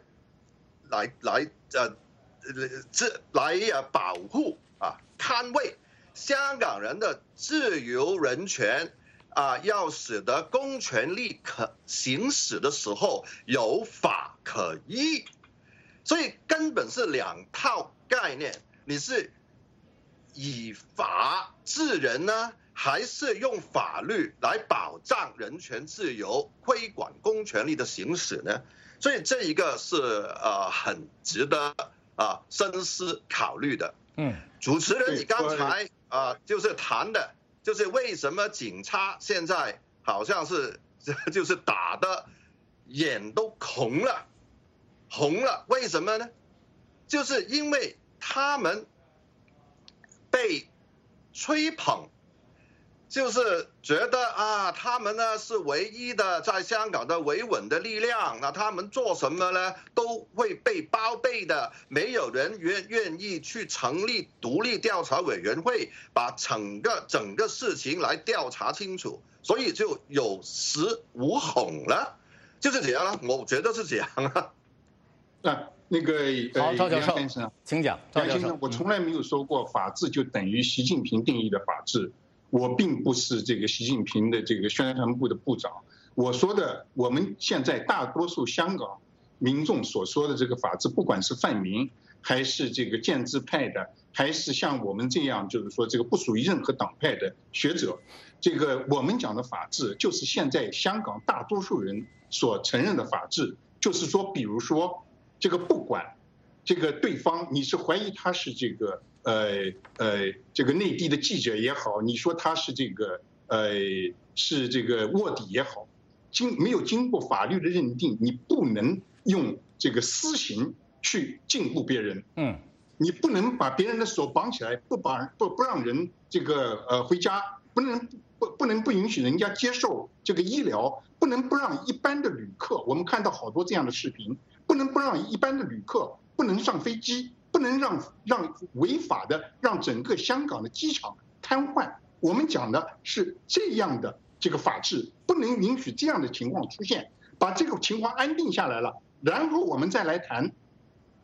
保护捍卫香港人的自由人权要使得公权力可行使的时候有法可依，所以根本是2套概念。你是以法治人呢，还是用法律来保障人权自由、规管公权力的行使呢？所以这一个是很值得深思考虑的。主持人，你刚才就是谈的，就是为什么警察现在好像是就是打的眼都红了，为什么呢？就是因为他们被吹捧。就是觉得他们呢是唯一的在香港的维稳的力量，那他们做什么呢都会被包庇的，没有人愿意去成立独立调查委员会，把整个事情来调查清楚，所以就有恃无恐了，就是这样了。我觉得是这样那个赵教授梁先生， 请讲。 梁先生，我从来没有说过法治就等于习近平定义的法治。我并不是这个习近平的这个宣传部的部长，我说的我们现在大多数香港民众所说的这个法治，不管是泛民还是这个建制派的，还是像我们这样就是说这个不属于任何党派的学者，这个我们讲的法治就是现在香港大多数人所承认的法治，就是说比如说这个不管这个对方你是怀疑他是这个这个内地的记者也好，你说他是这个是这个卧底也好，没有经过法律的认定，你不能用这个私刑去禁锢别人。你不能把别人的手绑起来，不让人这个回家，不能不允许人家接受这个医疗，不能不让一般的旅客，我们看到好多这样的视频，不能不让一般的旅客不能上飞机。不能让违法的让整个香港的机场瘫痪。我们讲的是这样的这个法治，不能允许这样的情况出现。把这个情况安定下来了，然后我们再来谈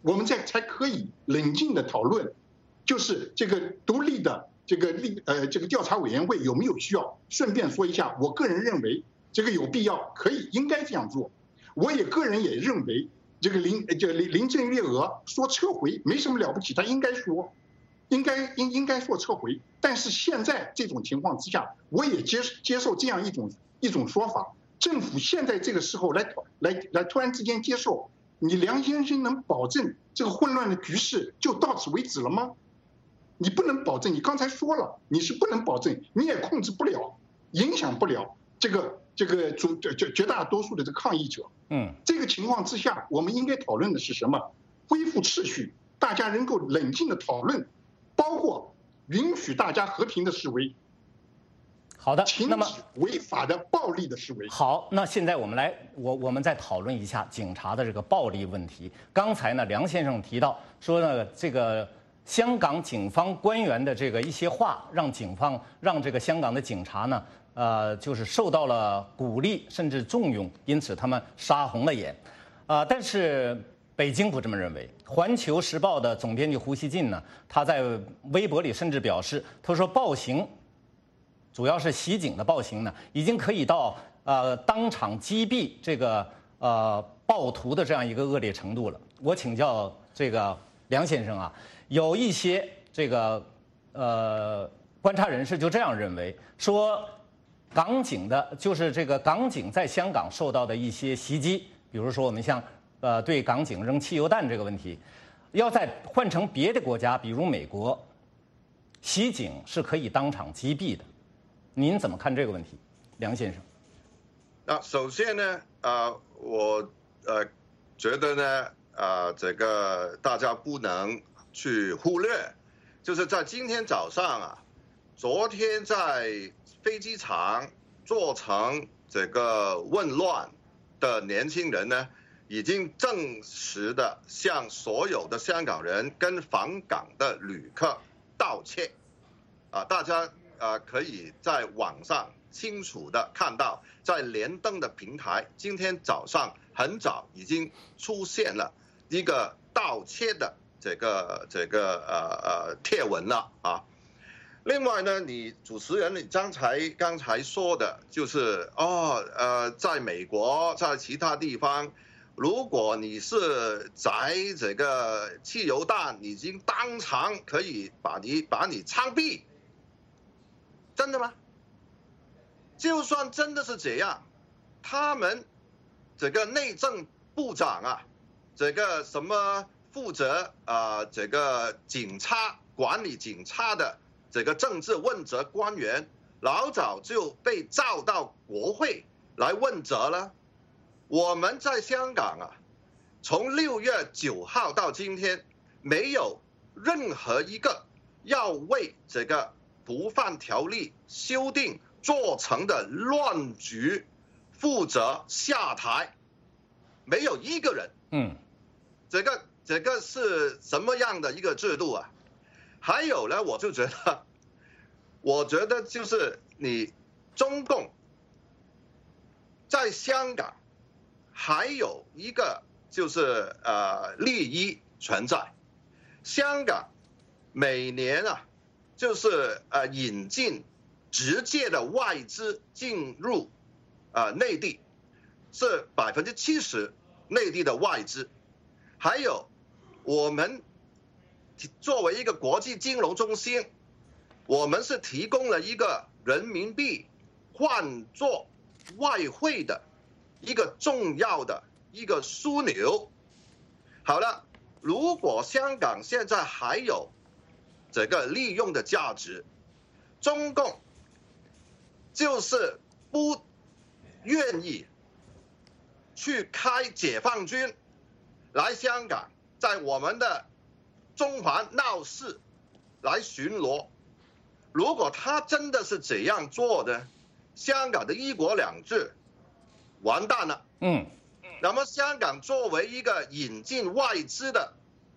我们才可以冷静的讨论，就是这个独立的这个调查委员会有没有需要？顺便说一下，我个人认为这个有必要，应该这样做。我个人也认为，这个林郑月娥说撤回没什么了不起，她应该说撤回。但是现在这种情况之下，我也接受这样一种说法。政府现在这个时候来突然之间接受，你梁先生能保证这个混乱的局势就到此为止了吗？你不能保证，你刚才说了，你是不能保证，你也控制不了，影响不了这个绝大多数的这个抗议者。这个情况之下，我们应该讨论的是什么？恢复秩序，大家能够冷静的讨论，包括允许大家和平的示威。 好的，那么违法的暴力的示威。 好，那现在我们再讨论一下警察的这个暴力问题。刚才呢，梁先生提到说呢，这个香港警方官员的这个一些话，让这个香港的警察呢，就是受到了鼓励甚至重用，因此他们杀红了眼。但是北京不这么认为。环球时报的总编辑胡锡进呢，他在微博里甚至表示，他说暴行。主要是袭警的暴行呢，已经可以到当场击毙这个暴徒的这样一个恶劣程度了。我请教这个梁先生啊，有一些这个观察人士就这样认为，说港警在香港受到的一些袭击，比如说我们像对港警扔汽油弹这个问题，要再换成别的国家，比如美国，袭警是可以当场击毙的。您怎么看这个问题，梁先生？ 那首先呢，我觉得呢，这个大家不能去忽略，就是在今天早上啊，昨天在飞机场造成这个混乱的年轻人呢，已经正式的向所有的香港人跟访港的旅客道歉，大家可以在网上清楚的看到，在连登的平台，今天早上很早已经出现了一个道歉的这个贴文了啊。另外呢，你主持人你刚才说的就是在美国在其他地方，如果你是在这个汽油弹已经当场可以把你枪毙。真的吗？就算真的是这样，他们这个内政部长啊，这个什么负责这个管理警察的这个政治问责官员，老早就被召到国会来问责了。我们在香港啊，从6月9号到今天，没有任何一个要为这个毒贩条例修订做成的乱局负责下台，没有一个人。这个是什么样的一个制度啊？还有呢，我觉得就是你中共在香港还有一个就是利益存在，香港每年啊。就是引进直接的外资进入内地，是70%内地的外资，还有我们作为一个国际金融中心，我们是提供了一个人民币换作外汇的一个重要的一个枢纽。好了，如果香港现在还有这个利用的价值，中共就是不愿意去开解放军来香港，在我们的中环闹事来巡逻。如果他真的是这样做的，香港的1国2制完蛋了。那么香港作为一个引进外资的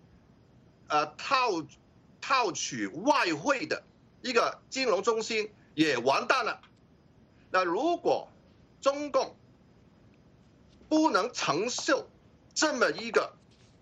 套取外汇的一个金融中心也完蛋了。那如果中共不能承受这么一个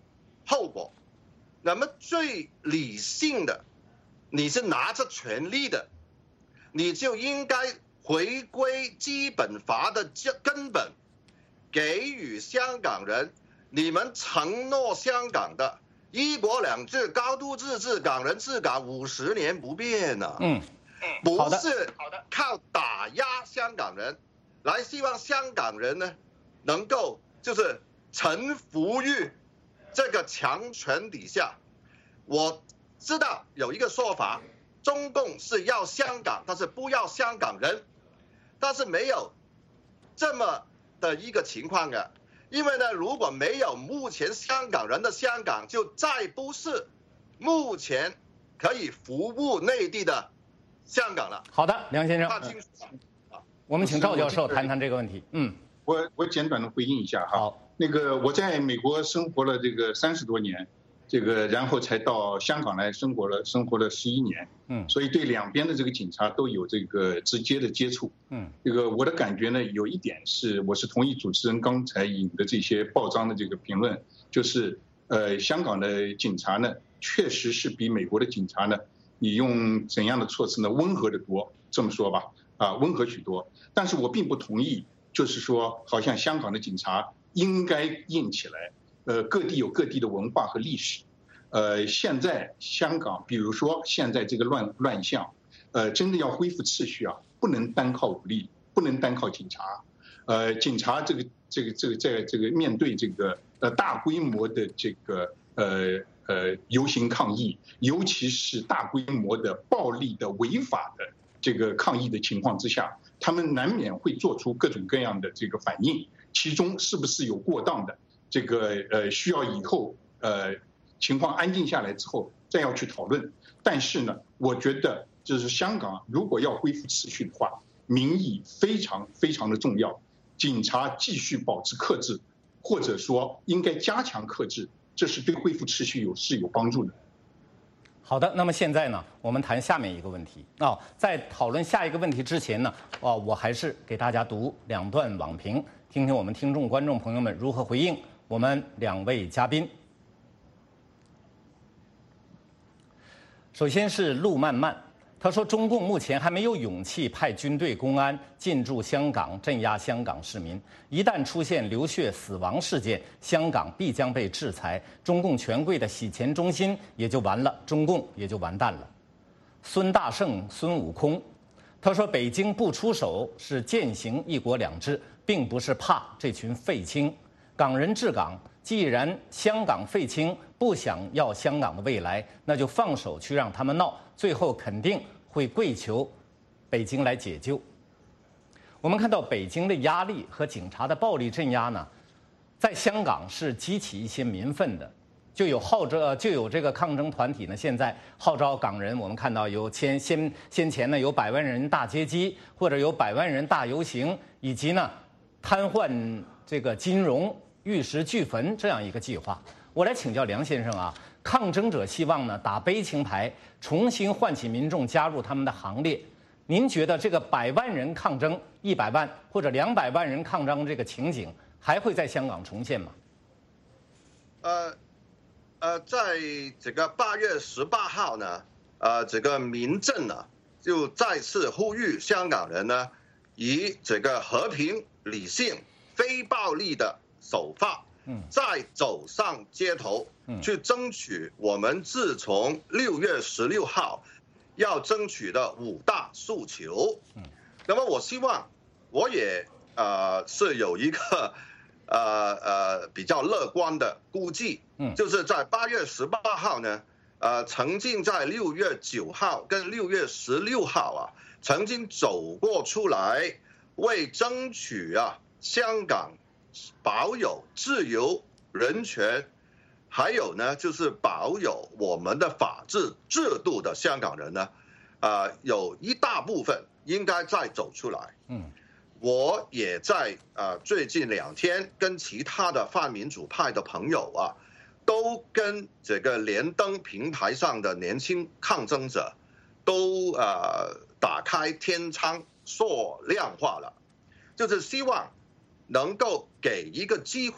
后果。那么最理性的，你是拿着权力的，你就应该回归基本法的根本，给予香港人你们承诺香港的一国两制、高度自治、港人治港50年不变呢。不是靠打压香港人来希望香港人呢能够就是臣服于这个强权底下。我知道有一个说法，中共是要香港，但是不要香港人，但是没有这么的一个情况的。因为呢，如果没有目前香港人的香港，就再不是目前可以服务内地的香港了。 好的，梁先生，我们请赵教授谈谈这个问题。 我简短的回应一下哈。 好， 那个我在美国生活了这个30多年，这个然后才到香港来生活了11年。所以对两边的这个警察都有这个直接的接触。这个我的感觉呢，有一点是，我是同意主持人刚才引的这些报章的这个评论，就是香港的警察呢，确实是比美国的警察呢，你用怎样的措施呢，温和得多，这么说吧，温和许多。但是我并不同意，就是说，好像香港的警察应该硬起来。各地有各地的文化和历史。现在香港，比如说现在这个乱象，真的要恢复秩序啊，不能单靠武力，不能单靠警察。警察这个面对这个大规模的这个游行抗议，尤其是大规模的暴力的违法的这个抗议的情况之下，他们难免会做出各种各样的这个反应，其中是不是有过当的？这个需要以后情况安静下来之后再要去讨论。但是呢，我觉得就是香港如果要恢复秩序的话，民意非常非常的重要，警察继续保持克制，或者说应该加强克制，这是对恢复秩序是有帮助的。 好的，那么现在呢，我们谈下面一个问题。在讨论下一个问题之前呢，我还是给大家读2段网评，听听我们听众观众朋友们如何回应我们2位嘉宾。首先是陆漫漫，他说中共目前还没有勇气派军队公安进驻香港镇压香港市民，一旦出现流血死亡事件，香港必将被制裁，中共权贵的洗钱中心也就完了，中共也就完蛋了。孙大圣孙悟空，他说北京不出手是践行一国两制，并不是怕这群废青。港人治港，既然香港废青不想要香港的未来，那就放手去让他们闹，最后肯定会跪求北京来解救。我们看到北京的压力和警察的暴力镇压呢，在香港是激起一些民愤的，就有这个抗争团体呢，现在号召港人，我们看到有先前呢有100万人大接机，或者有100万人大游行，以及呢瘫痪这个金融。玉石俱焚这样一个计划，我来请教梁先生啊。抗争者希望呢打悲情牌，重新唤起民众加入他们的行列。您觉得这个100万人抗争、100万或者200万人抗争这个情景还会在香港重现吗？ 在这个8月18号呢，这个民政呢就再次呼吁香港人呢，以这个和平、理性、非暴力的手法，再走上街头，去争取我们自从6月16号要争取的5大诉求。那么我希望，我也是有一个比较乐观的估计，就是在8月18号呢，曾经在6月9号跟6月16号曾经走过出来，为争取香港保有自由、人权，还有呢就是保有我们的法治制度的香港人呢，有一大部分应该再走出来。我也在最近2天跟其他的泛民主派的朋友都跟这个连登平台上的年轻抗争者都打开天窗说亮话了，就是希望能够给一个机会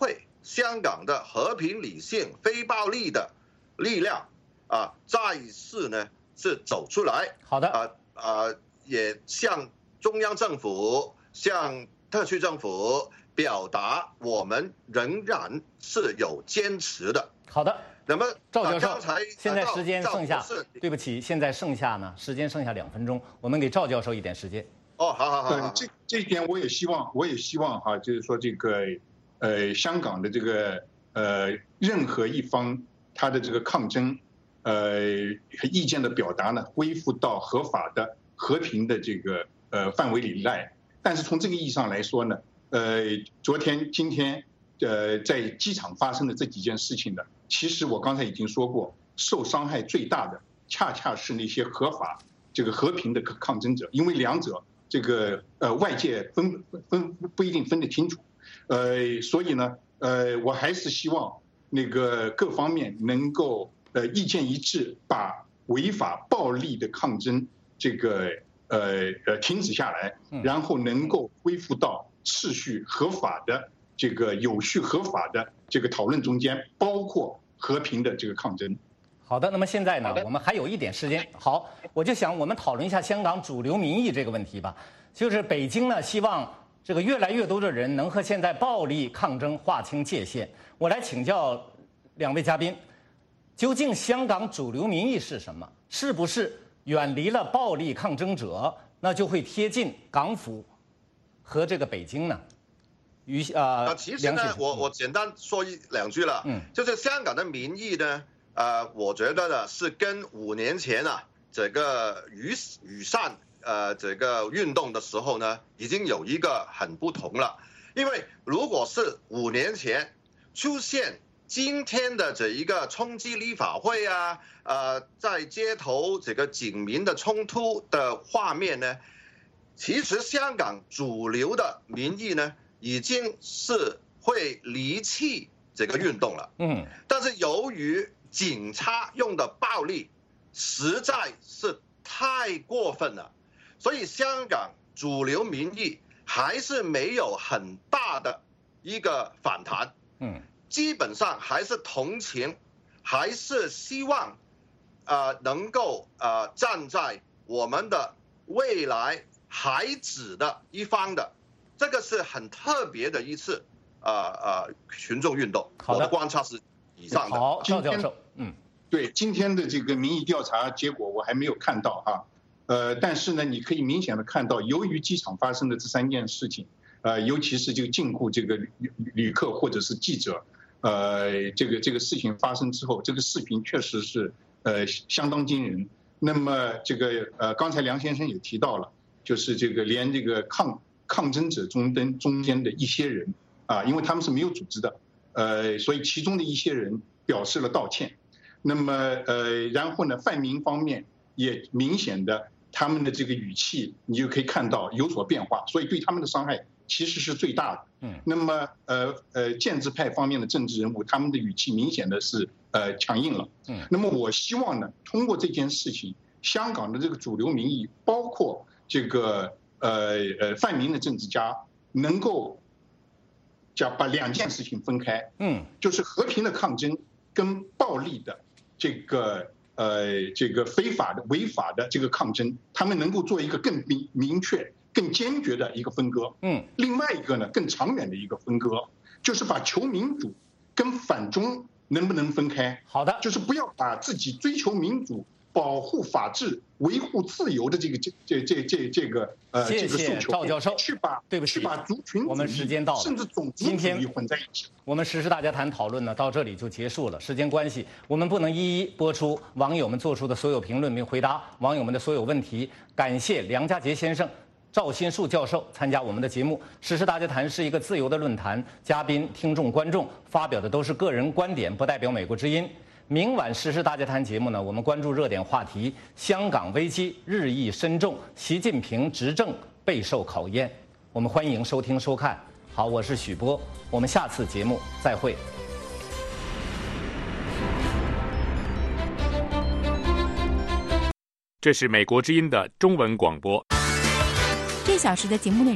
香港的和平、理性、非暴力的力量再次呢是走出来。 好的。 也向中央政府、向特区政府表达我们仍然是有坚持的。 好的。 那么赵教授，现在时间剩下，对不起，现在剩下时间剩下2分钟，我们给赵教授一点时间。 好。 这一点我也希望哈，就是说这个香港的这个任何一方他的这个抗争意见的表达呢，恢复到合法的、和平的这个范围里来。但是从这个意义上来说呢，昨天、今天在机场发生的这几件事情呢，其实我刚才已经说过，受伤害最大的恰恰是那些合法、这个和平的抗争者，因为两者这个外界不一定分得清楚，所以呢，我还是希望那个各方面能够意见一致，把违法暴力的抗争这个停止下来，然后能够恢复到秩序合法的这个有序合法的这个讨论中间，包括和平的这个抗争。 好的，那么现在呢，我们还有一点时间。好，我就想我们讨论一下香港主流民意这个问题吧。就是北京呢，希望这个越来越多的人能和现在暴力抗争划清界限。我来请教2位嘉宾，究竟香港主流民意是什么？是不是远离了暴力抗争者，那就会贴近港府和这个北京呢？ 其实呢，我简单说2句了。就是香港的民意呢，我觉得呢是跟5年前这个雨伞这个运动的时候呢，已经有一个很不同了。因为如果是5年前出现今天的这一个冲击立法会在街头这个警民的冲突的画面呢，其实香港主流的民意呢，已经是会离弃这个运动了。但是由于警察用的暴力实在是太过分了，所以香港主流民意还是没有很大的一个反弹。基本上还是同情，还是希望能够站在我们的未来孩子的一方的。这个是很特别的一次群众运动。我的观察是以上的。 好，赵教授， 对今天的这个民意调查结果我还没有看到但是呢，你可以明显的看到，由于机场发生的这3件事情，尤其是这个禁锢这个旅客或者是记者，这个事情发生之后，这个视频确实是相当惊人。那么这个刚才梁先生也提到了，就是这个连这个抗争者中间的一些人因为他们是没有组织的，所以其中的一些人表示了道歉。那么然后呢，泛民方面也明显的他们的这个语气，你就可以看到有所变化，所以对他们的伤害其实是最大的。那么建制派方面的政治人物，他们的语气明显的是强硬了。那么我希望呢，通过这件事情，香港的这个主流民意，包括这个泛民的政治家，能够把2件事情分开。就是和平的抗争跟暴力的这个非法的违法的这个抗争，他们能够做一个更明确、更坚决的一个分割。另外一个呢，更长远的一个分割，就是把求民主跟反中能不能分开？ 好的， 就是不要把自己追求民主、保护法治、维护自由的这个诉求， 赵教授， 去把族群主义， 我们时间到了， 甚至种族主义混在一起。 我们时事大家谈讨论呢，到这里就结束了。时间关系，我们不能一一播出网友们做出的所有评论并回答网友们的所有问题。感谢梁家杰先生、赵新树教授参加我们的节目。时事大家谈是一个自由的论坛，嘉宾、听众、观众发表的都是个人观点，不代表美国之音。明晚时事大家谈节目呢，我们关注热点话题：香港危机日益深重，习近平执政备受考验。我们欢迎收听收看。好，我是许波，我们下次节目再会。 这是美国之音的中文广播。 1小时的节目内容